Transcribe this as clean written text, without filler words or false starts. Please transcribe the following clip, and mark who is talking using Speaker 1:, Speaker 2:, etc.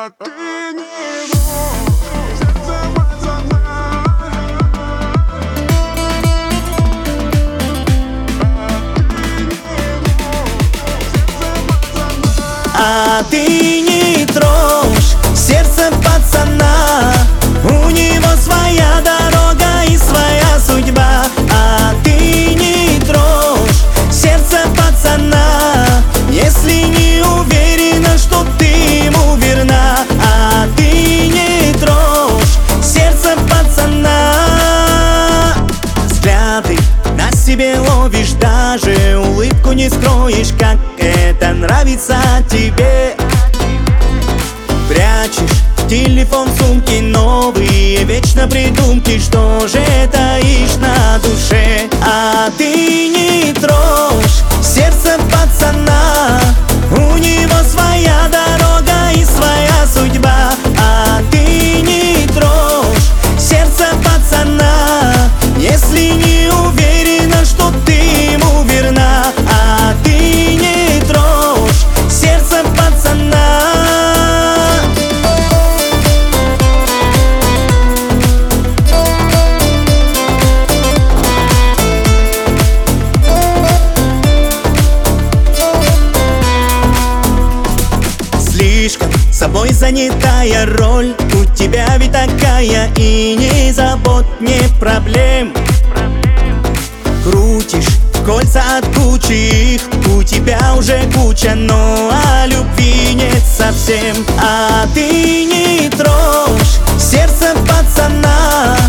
Speaker 1: А ты не дрожь, сердце пацана.
Speaker 2: А ты не трожь сердце пацана, у него своя дорога и своя судьба. А ты не трожь сердце пацана, если не уверена, что ты ему верна. А ты не трожь сердце пацана. Взгляды на себе ловишь, даже улыбку не скроешь, как это нравится тебе. Прячешь телефон в сумке, новые вечно придумки, что же таишь на душе. А ты не трожь сердце пацана, у него своя дорога и своя судьба. А ты не трожь сердце пацана, если не уверена, что ты ему верна. А ты не трожь сердце пацана. Слишком собой занятая роль у тебя ведь такая, и ни забот, ни проблем. Крутишь кольца от кучи их, у тебя уже куча, но о любви нет совсем. А ты не трожь сердце пацана,